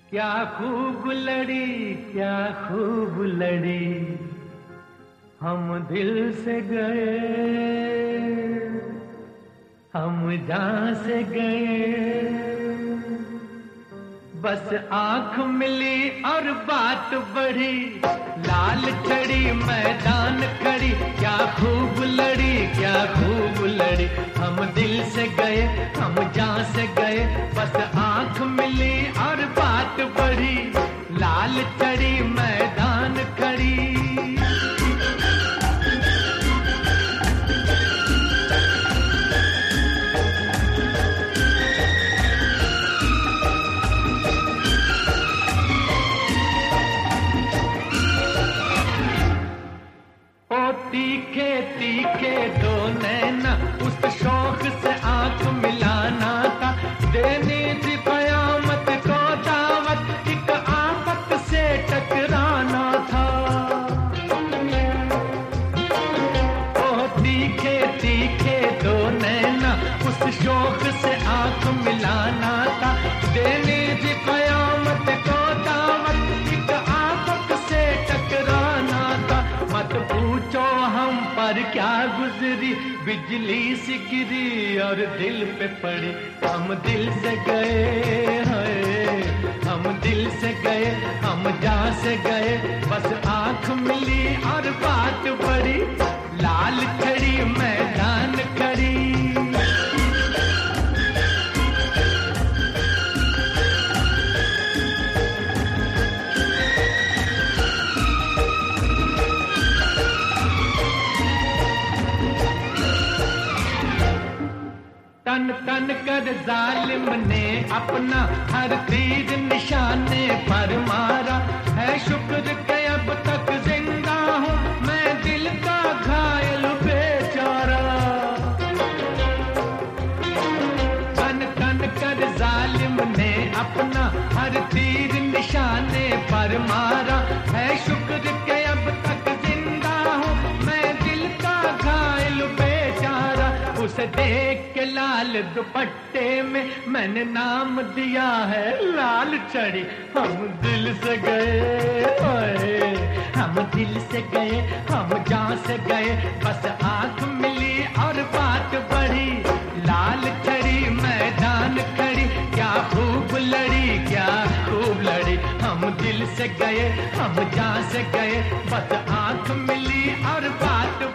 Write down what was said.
क्या खूब लड़ी, क्या खूब लड़ी, हम दिल से गए, हम जहां से गए। बस आंख मिली और बात बढ़ी, लाल चढ़ी मैदान खड़ी। क्या खूब लड़ी, क्या खूब लड़ी, हम दिल से गए, हम जहां से गए। बस आंख मिली और बात बढ़ी, लाल चढ़ी मैदान खड़ी। तीखे तीखे दो नैना, उस शौक से आंख मिलाना था। देनी थी कयामत को दावत, एक आफत से टकराना था। ओ तीखे तीखे दो नैना, उस शौक से आंख मिलाना था। देनी थी कयामत को दावत, एक आफत से टकराना था। मत पूछो हम पर क्या गुजरी, बिजली सी गिरी और दिल पे पड़ी। हम दिल से गए हैं, हम दिल से गए, हम जहां से गए। बस आंख मिली और बात बढ़ी, लाल खड़ी मैदान खड़ी। तन तन कर जालिम ने अपना हर तीर निशाने पर मारा। है शुक्र के अब तक जिंदा हूँ, मैं दिल का घायल बेचारा। तन तन कर जालिम ने अपना हर तीर निशाने पर मारा। है शुक्र के अब तक जिंदा हूँ, मैं दिल का घायल बेचारा। उसे देख के लाल दुपट्टे में मैंने नाम दिया है लाल चढ़ी। हम दिल से गए, हम दिल से गए, हम जहां से गए। बस आंख मिली और बात बढ़ी, लाल चढ़ी मैदान खड़ी। क्या खूब लड़ी, क्या खूब लड़ी, हम दिल से गए, हम जहां से गए। बस आंख मिली और बात